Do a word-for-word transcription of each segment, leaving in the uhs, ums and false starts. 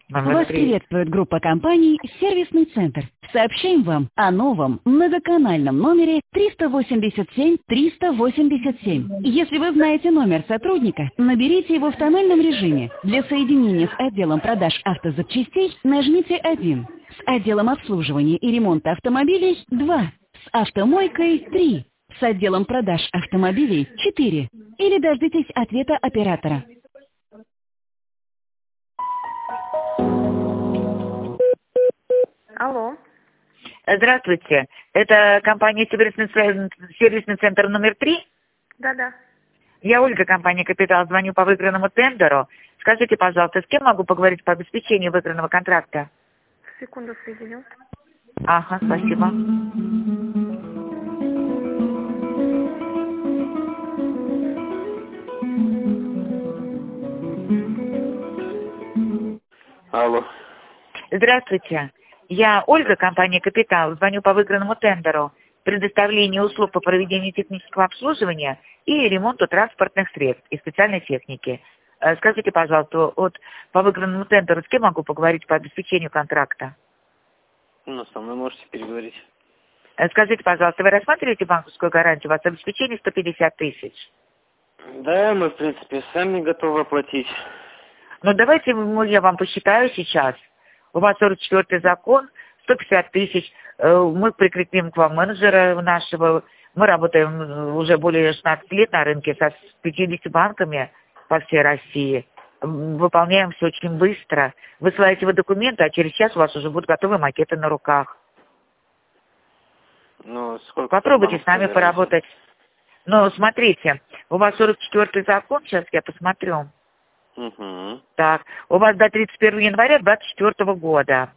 Вас приветствует группа компаний «Сервисный центр». Сообщаем вам о новом многоканальном номере триста восемьдесят семь триста восемьдесят семь. Если вы знаете номер сотрудника, наберите его в тональном режиме. Для соединения с отделом продаж автозапчастей нажмите один. С отделом обслуживания и ремонта автомобилей два. С автомойкой три. С отделом продаж автомобилей четыре. Или дождитесь ответа оператора. Алло. Здравствуйте. Это компания «Сервисный, сервисный центр номер три? Да-да. Я Ольга, компания «Капитал». Звоню по выигранному тендеру. Скажите, пожалуйста, с кем могу поговорить по обеспечению выигранного контракта? Секунду, соединю. Ага, спасибо. Алло. Здравствуйте. Я Ольга, компания «Капитал». Звоню по выигранному тендеру. Предоставление услуг по проведению технического обслуживания и ремонту транспортных средств и специальной техники. Скажите, пожалуйста, вот по выигранному тендеру с кем могу поговорить по обеспечению контракта? Ну, со мной можете переговорить. Скажите, пожалуйста, вы рассматриваете банковскую гарантию? У вас обеспечение сто пятьдесят тысяч. Да, мы, в принципе, сами готовы оплатить. Ну, давайте я вам посчитаю сейчас. У вас сорок четвёртый закон, сто пятьдесят тысяч. Мы прикрепим к вам менеджера нашего. Мы работаем уже более шестнадцати лет на рынке со пятьюдесятью банками по всей России. Выполняем все очень быстро. Высылаете вы документы, а через час у вас уже будут готовы макеты на руках. Ну, сколько Попробуйте с нами поработать. Ну, смотрите, у вас сорок четвёртый закон, сейчас я посмотрю. Угу. Так, у вас до тридцать первого января двадцать четвёртого года.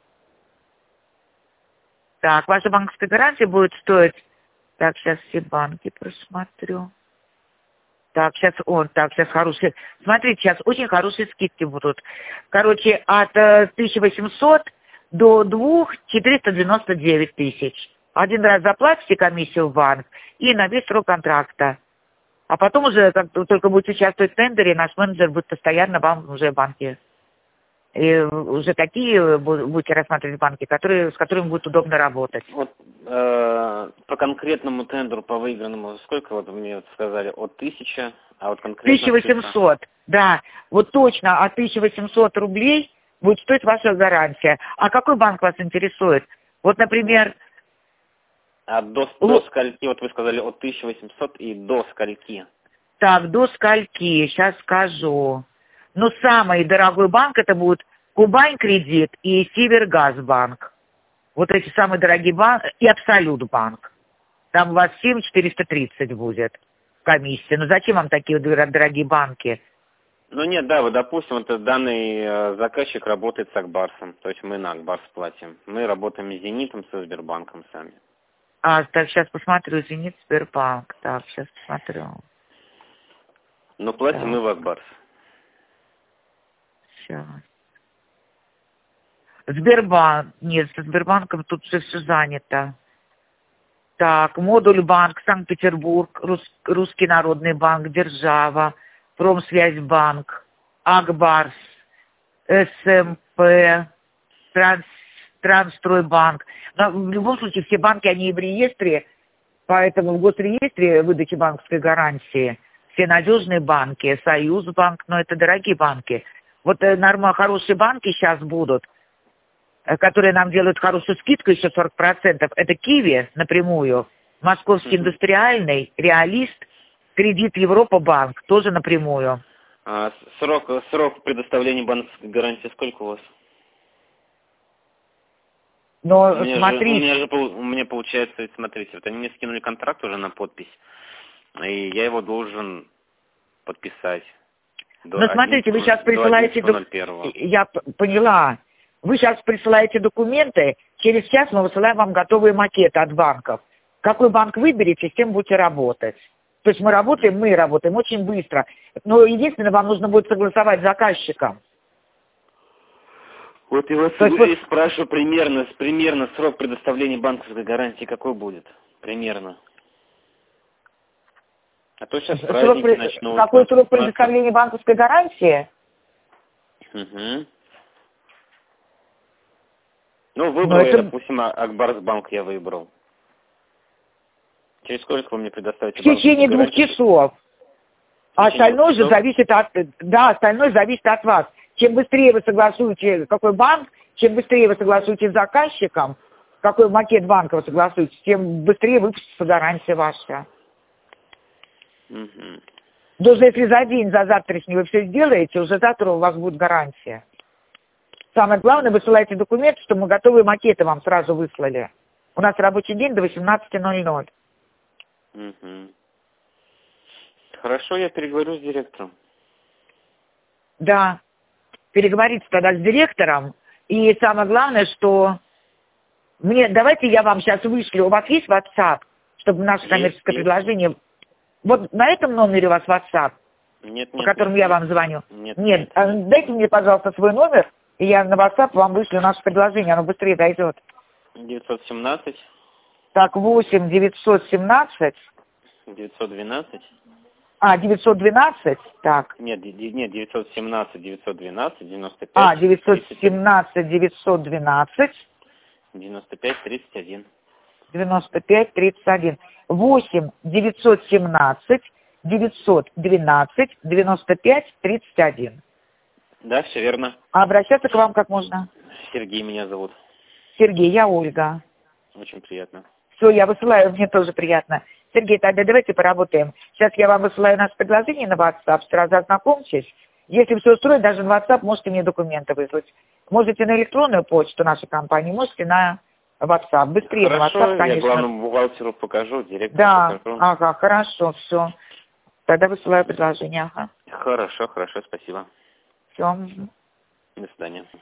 Так, ваша банковская гарантия будет стоить... Так, сейчас все банки просмотрю. Так, сейчас он, так, сейчас хорошие... Смотрите, сейчас очень хорошие скидки будут. Короче, от э, тысячи восьмисот до двух четыреста девяносто девять тысяч. Один раз заплатите комиссию в банк и на весь срок контракта. А потом уже, как только будете участвовать в тендере, наш менеджер будет постоянно вам уже в банке. И уже такие будете рассматривать банки, которые, с которыми будет удобно работать. Вот э, по конкретному тендеру, по выигранному, сколько вот мне вот сказали? От тысячи, а вот конкретно... тысяча восемьсот, цифра? Да. Вот точно от тысячи восьмисот рублей будет стоить ваша гарантия. А какой банк вас интересует? Вот, например... А до, до скольки, вот вы сказали, от тысячи восьмисот и до скольки? Так, до скольки, сейчас скажу. Но самый дорогой банк это будет Кубань Кредит и Севергазбанк. Вот эти самые дорогие банки. И Абсолют банк. Там у вас семь тысяч четыреста тридцать будет комиссия. Ну зачем вам такие дорогие банки? Ну нет, да, вот допустим, вот данный э, заказчик работает с Акбарсом. То есть мы на Акбарс платим. Мы работаем с Зенитом, со Сбербанком сами. А, так, сейчас посмотрю. Зенит, Сбербанк. Так, сейчас посмотрю. Но платим так. Мы в Акбарс. Сейчас. Сбербанк. Нет, со Сбербанком тут все, все занято. Так, Модуль банк, Санкт-Петербург, Рус, Русский народный банк, Держава, Промсвязьбанк, Акбарс, СМП, Транс, Трансстройбанк. Но в любом случае все банки, они в реестре, поэтому в госреестре выдачи банковской гарантии все надежные банки, Союзбанк, но это дорогие банки. Вот нормально хорошие банки сейчас будут, которые нам делают хорошую скидку, еще сорок процентов. Это Киви напрямую, Московский индустриальный, Реалист, Кредит Европа банк, тоже напрямую. А срок, срок предоставления банковской гарантии сколько у вас? Но у меня смотрите... Же, у, меня же, у меня получается, смотрите, вот они мне скинули контракт уже на подпись, и я его должен подписать. Ну, смотрите, вы сейчас присылаете... Док... Я поняла. Вы сейчас присылаете документы, через час мы высылаем вам готовые макеты от банков. Какой банк выберете, с тем будете работать. То есть мы работаем, мы работаем очень быстро. Но единственное, вам нужно будет согласовать с заказчиком. Вот я вас и спрашиваю примерно, примерно срок предоставления банковской гарантии какой будет? Примерно. А то сейчас праздники при... начнутся. Какой срок предоставления банковской гарантии? Угу. Ну, выбрал Но я, это- допустим, А- Акбарсбанк я выбрал. Через сколько вы мне предоставите В течение банковскую двух гарантию? часов. А В течение остальное двух же часов? зависит от... Да, остальное зависит от вас. Чем быстрее вы согласуете, какой банк, чем быстрее вы согласуете с заказчиком, какой макет банка вы согласуете, тем быстрее выпустится гарантия ваша. Мгм. Даже если за день, за завтрашний вы все сделаете, уже завтра у вас будет гарантия. Самое главное, высылайте документы, что мы готовые макеты вам сразу выслали. У нас рабочий день до восемнадцати ноль-ноль. Мгм. Хорошо, я переговорю с директором. Да. Переговорите тогда с директором. И самое главное, что мне, давайте я вам сейчас вышлю. У вас есть WhatsApp, чтобы наше Есть, коммерческое есть. предложение... Вот на этом номере у вас WhatsApp, Нет, по нет. которому нет, я нет. вам звоню? Нет, Нет. нет. А дайте мне, пожалуйста, свой номер, и я на WhatsApp вам вышлю наше предложение. Оно быстрее дойдет. девятьсот семнадцать, Так, восемь девятьсот семнадцать... девятьсот двенадцать. А, девятьсот двенадцать, так. Нет, ди- ди- нет, девятьсот семнадцать, девятьсот двенадцать, девяносто пять. А, девятьсот тридцать один. семнадцать, девятьсот двенадцать, девяносто пять, тридцать один. девяносто пять, тридцать один. восемь девятьсот семнадцать, девятьсот двенадцать, девяносто пять, тридцать один. Да, все верно. А обращаться к вам как можно? Сергей меня зовут. Сергей, я Ольга. Очень приятно. Все, я высылаю, мне тоже приятно. Сергей, тогда давайте поработаем. Сейчас я вам высылаю наше предложение на WhatsApp, сразу ознакомьтесь. Если все устроит, даже на WhatsApp можете мне документы выслать. Можете на электронную почту нашей компании, можете на WhatsApp. Быстрее Хорошо, на WhatsApp, я конечно. главному бухгалтеру покажу, директору Да, покажу. ага, хорошо, все. Тогда высылаю предложение, ага. Хорошо, хорошо, спасибо. Все. До свидания.